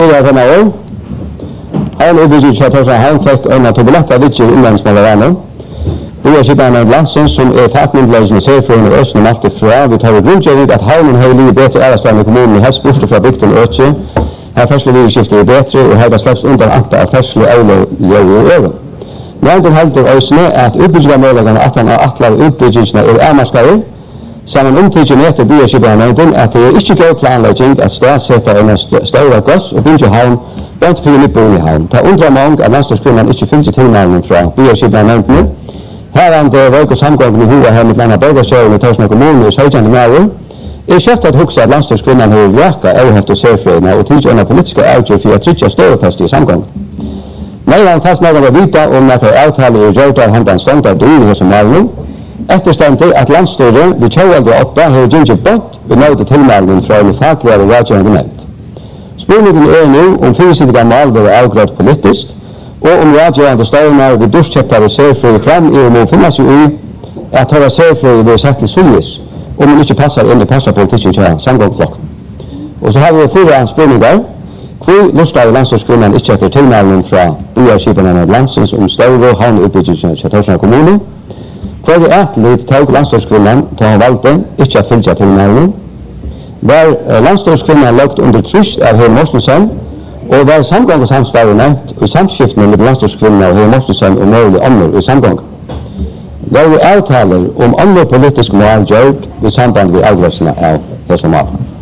Han utbygging han fikk en turbulenta vidtjer innlandsmåleraner. Byaskipanen Lansen, som fagmyndeløsene ser for under Østen om alt ifra, vi tar grunngjøring at havnen har livet bedre ærestand i kommunen i helst borte fra bygden Øtje. Her fersle virkeskiftet er bedre, og her var slepps undan anta av fersle øyne og øren. Nevnden heldur Øsene at utbyggingamålagene at han har atler utbyggingsene er avmarskere, sammen omtidgen etter byaskipanen at det er ikke god planlegging at stadssetter en større goss og bygge havn blant for Lippboen i havn. Ta undrer mange at landstårskvinnen ikke fylgte tilmeldingen fra byaskipanen. Her er det røyk og samgången i hovedet her med landa borgerskjøren i Torsna kommune i 17. mai. Er kjøtt at hukse at landstårskvinnen har vraka avhøft og særfrøyene og tidlig under politiske avgjør for å trykja størrefest i samgången. Meilan fast nægget å vite om noen avtaler i Gjørta og handan stånd av døgn i hos malen. Etterstender at landståret ved 2008 har gjengjert bort ved nåde tilmeldingen fra en fagligere rådgjørende nevnt. Spørningen er nå om fysiske mal blir avgrått politisk, og om rådgjørende støvner ved dorskjøptere særfrøy fram i og må finne seg i at høyre særfrøy blir sett til syljes, om man ikke passer inn i passapolitikken til samgångsflokken. Og så har vi flere spørninger. Hvor lustar i landstårskvinnen ikke etter tilmeldingen fra byaskipene av landsens om større havneutbyggingen til Torsna kommune? Hvor er etterlig tog landstårskvinnen til han valgte ikke at fylgja tilmeldingen? Var landstårskvinnen lagt under trusht av Høy Mortensen, og var samgang og samstavet nevnt i samskiftene med landstårskvinnen og Høy Mortensen og mulig andre i samgang. Var avtaler om andre politiske mål gjort i samband med avgrøsene av hese mål.